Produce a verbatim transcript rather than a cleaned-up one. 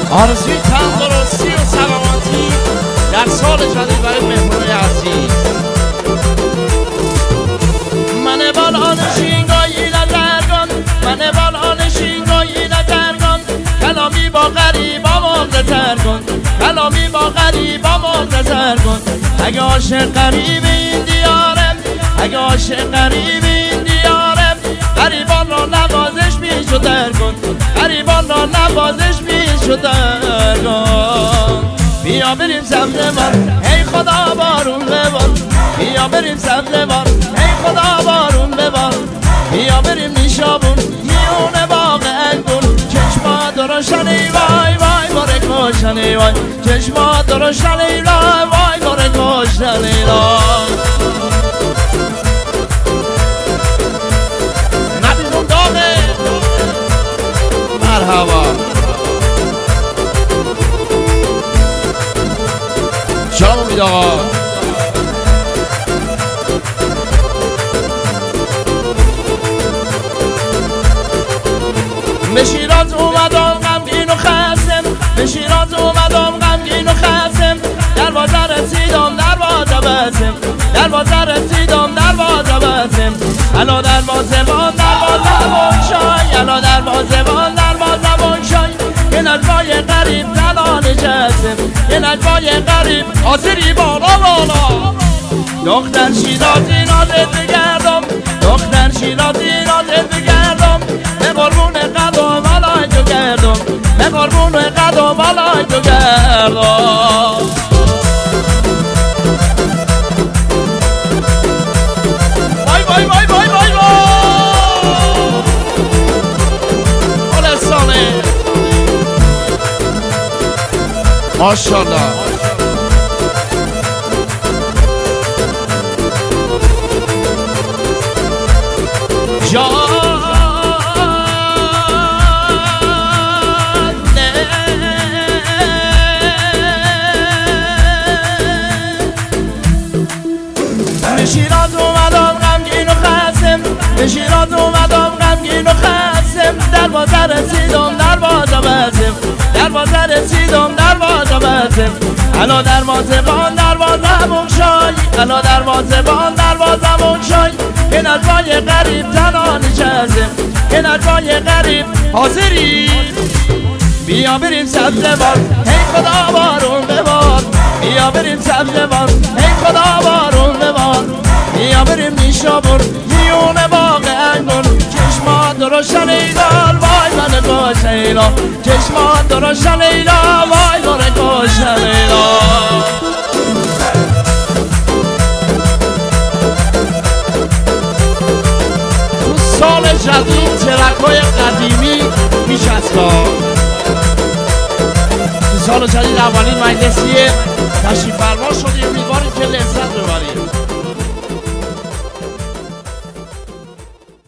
آرزوی تندرستی و سلامتی در سال جدید برای مهمونای عزیز. من بالان شینگایی نزرگان، من بالان شینگایی نزرگان، کلامی با غریبا مغزتر کن، کلامی با غریبا مغزتر کن. اگه عاشق غریب این دیارم، اگه عاشق غریب این دیارم، غریبان را نوازش بیشو در کن، غریبان را نوازش بیشو در کن. بیا بریم سبزه بار، ای خدا بارون ببار، بیا بریم سبزه بار، ای خدا بارون ببار. بیا بریم نیشابون میونه باغ انگون، چشما درشنی وای وای باره کشنی وای، چشما درشنی وای وای باره کشنی وای. نبیدون داغه مرحبا شما امید آقا. به شیراز اومدم غمگین و خستم، به شیراز اومدم غمگین و خستم، دروازه رسیدم دروازه بستم، دروازه رسیدم دروازه بستم. الا دروازه بان دروازه بانشای، الا دروازه بان دروازه بانشای. یه نجوای غریب تنها نشستم، یه نجوای غریب حاضری بالا بالا. دختر شیرازی نازت بگردم، دختر شیرازی نازت بگردم، به قربون قدم بالای تو گردم، به قربون قدم بالای تو گردم. وای وای وای وای وای وای آلستانه ماشاءالله. جان به شیراز اومدم غمگین و خستم، به شیراز اومدم غمگین و خستم، دروازه رسیدم دروازه بستم، دروازه رسیدم دروازه بستم. الا دروازه بان دروازه بگشای، الا دروازه بان دروازه بگشای. یه نجوای غریب تنها نشستم، یه نجوای غریب حاضری. بیا بریم سبزه بار، ای خدا بارون ببار، بیا بریم سبزه بار، ای خدا بارون ببار. بیا بریم نیشابور میونه باغ انگون، چشما درشن ایلال وای من کشن ایلال، چشما درشن ایلال وای من کشن ایلال. تو سال جدید ترکای قدیمی پیش از کار. تو سال جدید اولین مجلسیه تشریف فرما شدیم، امیدواریم که لذت ببریم.